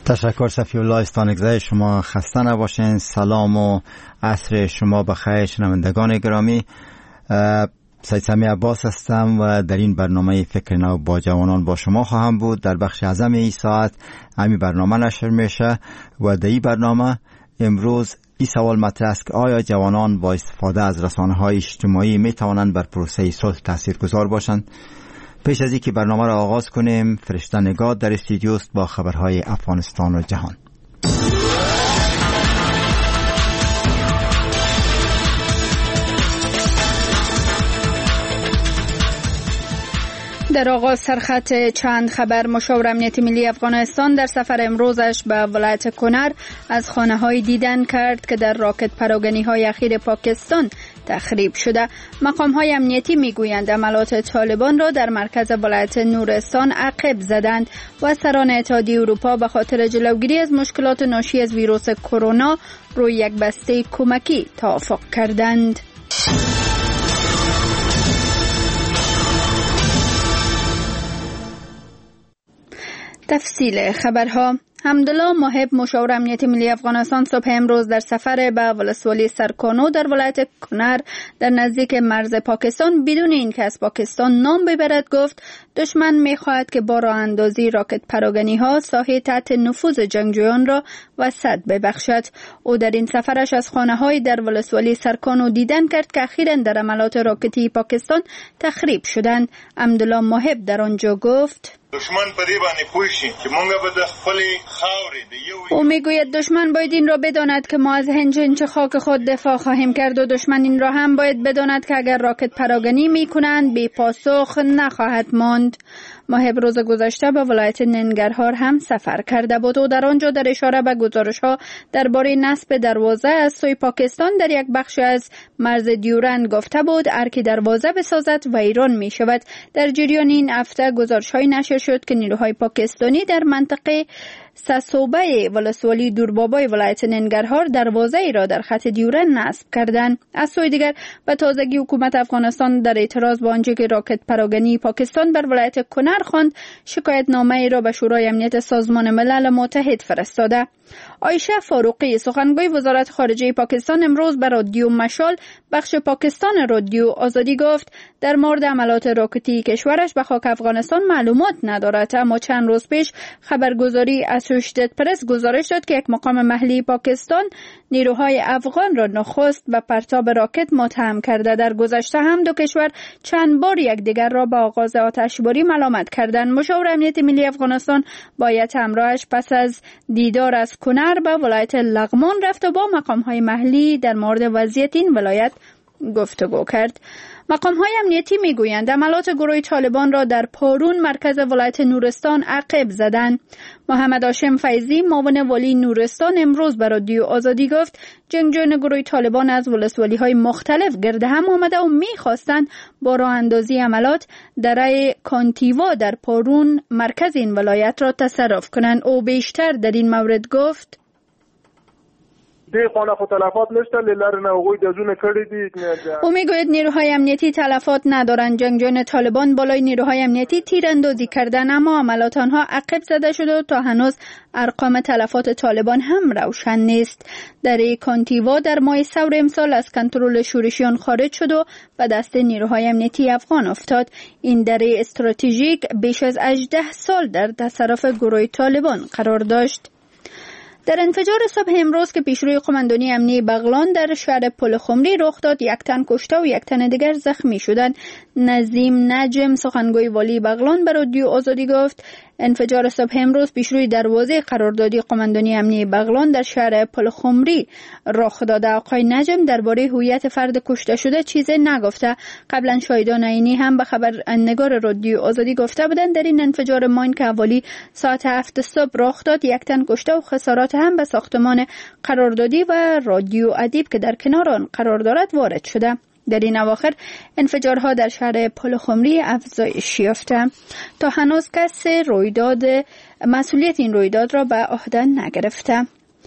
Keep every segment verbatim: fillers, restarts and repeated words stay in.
تشکر صفی الله استانگزای شما، خسته نباشین. سلام و عصر شما بخیر شنوندگان گرامی. سید سمی عباس هستم و در این برنامه فکر نو با جوانان با شما خواهم بود. در بخش اعظم این ساعت همین برنامه نشر میشه و در این برنامه امروز این سوال مطرح است که آیا جوانان با استفاده از رسانه‌های اجتماعی می توانند بر پروسه صلح تاثیرگذار باشند؟ پیش از اینکه برنامه را آغاز کنیم، فرشته نگاه در استودیو است با خبرهای افغانستان و جهان. در آغاز سرخط چند خبر. مشاور امنیت ملی افغانستان در سفر امروزش به ولایت کنر از خانه‌های دیدن کرد که در راکت پراگنی‌های اخیر پاکستان تخریب شده. مقام‌های امنیتی می‌گویند عملات طالبان را در مرکز ولایت نورستان عقب زدند و سران اتحادیه اروپا به خاطر جلوگیری از مشکلات ناشی از ویروس کرونا روی یک بسته کمکی توافق کردند. تفصیل خبرها. حمدالله محب مشاور امنیت ملی افغانستان صبح امروز در سفر به ولسوالی سرکانو در ولایت کنر در نزدیک مرز پاکستان بدون اینکه از پاکستان نام ببرد گفت دشمن می‌خواهد که با راه اندازی راکت پراگنی‌ها ساحه تحت نفوذ جنگجویان را وسعت ببخشد. او در این سفرش از خانه‌های در ولسوالی سرکانو دیدن کرد که اخیراً در عملات راکتی پاکستان تخریب شدند. حمدالله محب در آنجا گفت دشمن په دې باندې پوه شي چې مونږ به د خپل خاورې د یو او میگوید دشمن باید این را بداند که ما از هنج هنج خاک خود دفاع خواهیم کرد و دشمن این را هم باید بداند که اگر راکت پراگنی میکنند بی پاسخ نخواهد ماند. محب روز گذشته به ولایت ننگرهار هم سفر کرده بود و در آنجا در اشاره به گزارش‌ها درباره نصب دروازه از سوی پاکستان در یک بخش از مرز دیورند گفته بود هر کی دروازه بسازد ویران می شود. در جریان این هفته گزارش‌های نشر شد که نیروهای پاکستانی در منطقه ساسوبه ولسوالی دوربابای ولایت ننگرهار دروازه ای را در خط دیورند نصب کردند. از سوی دیگر به تازگی حکومت افغانستان در اعتراض به آنچه که راکت پراگنی پاکستان بر ولایت کنر خواند شکایت نامه ای را به شورای امنیت سازمان ملل متحد فرستاده. عایشه فاروقی سخنگوی وزارت خارجه پاکستان امروز به رادیو مشال بخش پاکستان رادیو آزادی گفت در مورد عملات راکتی کشورش به خاک افغانستان معلومات ندارد، اما چند روز پیش خبرگزاری اسوشیتد پرس گزارش داد که یک مقام محلی پاکستان نیروهای افغان را نخست به پرتاب راکت متهم کرده. در گذشته هم دو کشور چند بار یکدیگر را به آغاز آتشباری ملامت کردند. مشاور امنیت ملی افغانستان باید همراهش پس از دیدار از کنر به ولایت لغمان رفت و با مقام‌های محلی در مورد وضعیت این ولایت گفتگو کرد. مقام‌های امنیتی می‌گویند عملات گروه طالبان را در پارون مرکز ولایت نورستان عقب زدند. محمد هاشم فیضی معاون والی نورستان امروز به رادیو آزادی گفت جنگجویان گروه طالبان از ولسوالی‌های مختلف گرد هم آمده و می‌خواستند با راه اندازی عملات دره کانتیوا در پارون مرکز این ولایت را تصرف کنند. او بیشتر در این مورد گفت دی خانه خو تلفات نشته للر نه وګوي د زونه کړی دي. او میگوید نیروهای امنیتی تلفات ندارند. جنگجویان طالبان بالای نیروهای امنیتی تیراندازی کردند اما عملات آنها عقب زده شده و تا هنوز ارقام تلفات طالبان هم روشن نیست. دره کانتیوا در ماه ثور امسال از کنترل شورشیان خارج شد و به دست نیروهای امنیتی افغان افتاد. این دره استراتژیک بیش از هجده سال در تصرف گروه طالبان قرار داشت. در انفجار صبح امروز که پیشروی قماندانی امنی بغلان در شهر پل خمری رخ داد یک تن کشته و یک تن دیگر زخمی شدند. نظیم نجم سخنگوی والی بغلان به رادیو آزادی گفت انفجار صبح امروز پیشروی دروازه قراردادی قماندانی امنی بغلان در شهر پل خمری رخ داده. آقای نجم درباره هویت فرد کشته شده چیزی نگفته. قبلا شاهدان عینی هم به خبرنگار رادیو آزادی گفته بودند در این انفجار ماین که حوالی ساعت هفت صبح رخ داد یک تن کشته و خسارات هم به ساختمان قراردادی و رادیو ادیب که در کنار آن قرار دارد وارد شده. در این اواخر انفجارها در شهر پل خمری افزایش یافته. تا هنوز کسی رویداد مسئولیت این رویداد را به عهده نگرفته.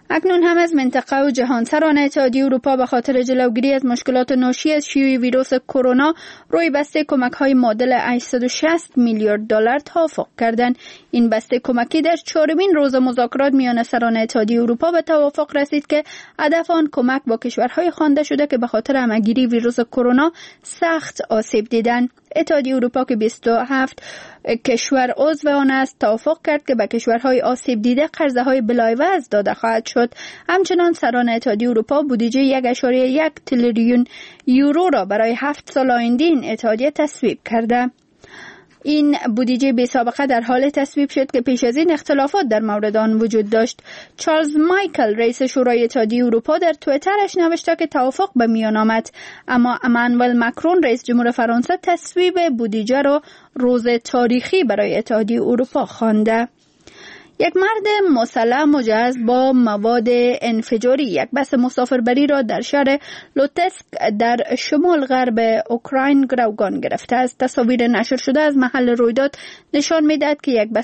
اکنون هم از منطقه و جهان سران اتحادیه اروپا به خاطر جلوگیری از مشکلات ناشی از شیوع ویروس کرونا روی بسته کمک‌های معادل هشتصد و شصت میلیارد دلار توافق کردند. این بسته کمکی در چهارمین روز مذاکرات میان سران اتحادیه اروپا به توافق رسید که هدف آن کمک با کشورهای خوانده شده که به خاطر همه‌گیری ویروس کرونا سخت آسیب دیدند. اتحادیه اروپا که بیست و هفت کشور عضو آن است توافق کرد که به کشورهای آسیب دیده قرضه‌های بلایوز داده خواهد شد. همچنان سران اتحادیه اروپا بودجه یک و یک تریلیون یورو را برای هفت سال آینده این اتحادیه تصویب کرده. این بودجه بی سابقه در حال تصویب شد که پیش از این اختلافات در مورد آن وجود داشت. چارلز مایکل رئیس شورای اتحادیه اروپا در توییترش نوشته که توافق به میان آمد، اما امانوئل ماکرون رئیس جمهور فرانسه تصویب بودجه را روز تاریخی برای اتحادیه اروپا خوانده. یک مرد مسلح مجهز با مواد انفجاری یک بس مسافربری را در شهر لوتسک در شمال غرب اوکراین گروگان گرفته است. تصاویر نشر شده از محل رویداد نشان می‌دهد که یک بس